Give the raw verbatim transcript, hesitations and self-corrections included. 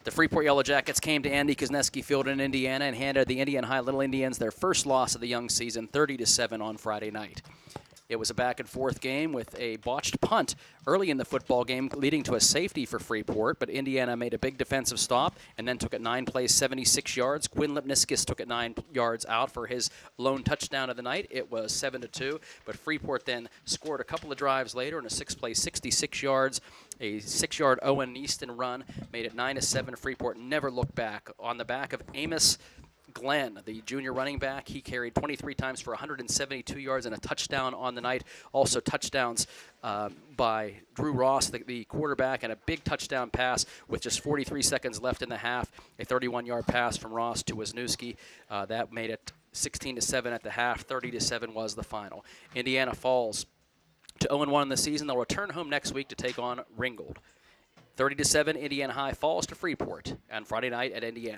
The Freeport Yellow Jackets came to Andy Kuznetsky Field in Indiana and handed the Indiana High Little Indians their first loss of the young season, thirty to seven on Friday night. It was a back-and-forth game with a botched punt early in the football game, leading to a safety for Freeport, but Indiana made a big defensive stop and then took it nine plays, seventy-six yards. Quinn Lipniskis took it nine yards out for his lone touchdown of the night. It was seven to two, but Freeport then scored a couple of drives later in a six-play, sixty-six yards. A six-yard Owen Easton run made it nine to seven. Freeport never looked back. On the back of Amos Glenn, the junior running back, he carried twenty-three times for one hundred seventy-two yards and a touchdown on the night. Also touchdowns uh, by Drew Ross, the, the quarterback, and a big touchdown pass with just forty-three seconds left in the half. A thirty-one-yard pass from Ross to Wisniewski. Uh, that made it sixteen to seven at the half. thirty to seven was the final. Indiana falls to oh and one in the season. They'll return home next week to take on Ringgold. thirty to seven, Indiana High falls to Freeport on Friday night at Indiana.